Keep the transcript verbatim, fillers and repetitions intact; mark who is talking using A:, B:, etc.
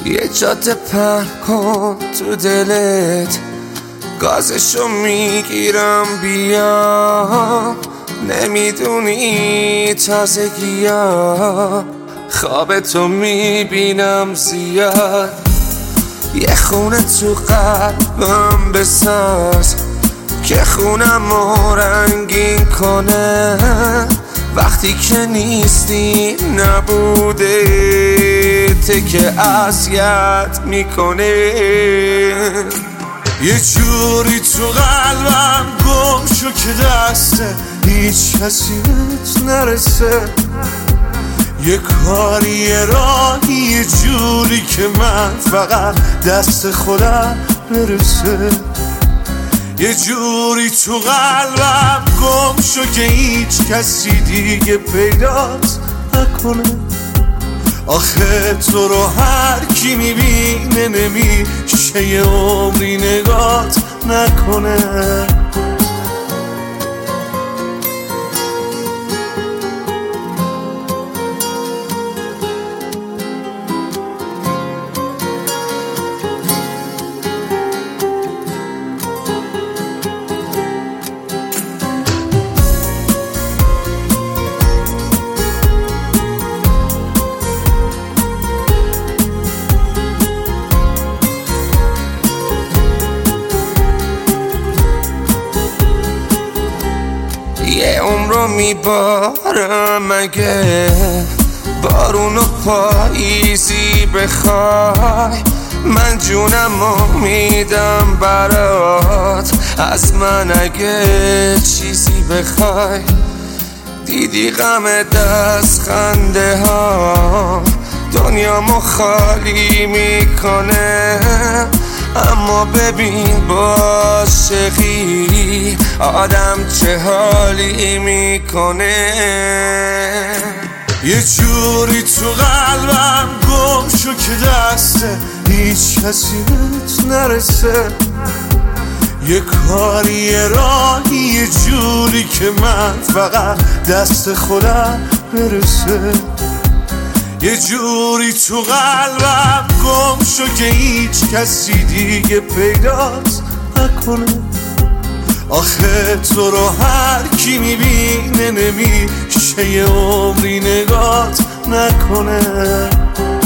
A: یه جاده پهن کن تو دلت، گازشو میگیرم بیام. نمیدونی تازگی‌ها خواب تو میبینم زیاد. یه خونه تو قلبم بساز که خونم رو رنگین کنه. وقتی که نیستی نبوده ته که اذیت میکنه. یه جوری تو قلبم گم شو که دسته هیچ کسی بهت نرسه. یه کاری یه راهی یه جوری که من فقط دست خودم برسه. یه جوری تو قلبم گم شو که هیچ کسی دیگه پیدات نکنه. آخه تو رو هر کی میبینه نمیشه یه عمری نگات نکنه. یه عمرو میبارم مگه بارون و پاییزی بخوای. من جونمو میدم برات از من اگه چیزی بخوای. دیدی غم دست خنده ها دنیامو خالی میکنه. اما ببین با عاشقی آدم چه حالی میکنه. یه جوری تو قلبم گم شو که دسته هیچ کسی بهت نرسه. یه کاری یه راهی یه جوری که من فقط دست خودم برسه. یه جوری تو قلبم گم شو که هیچ کسی دیگه پیدات نکنه. آخه تو رو هر کی میبینه نمیشه یه عمری نگات نکنه.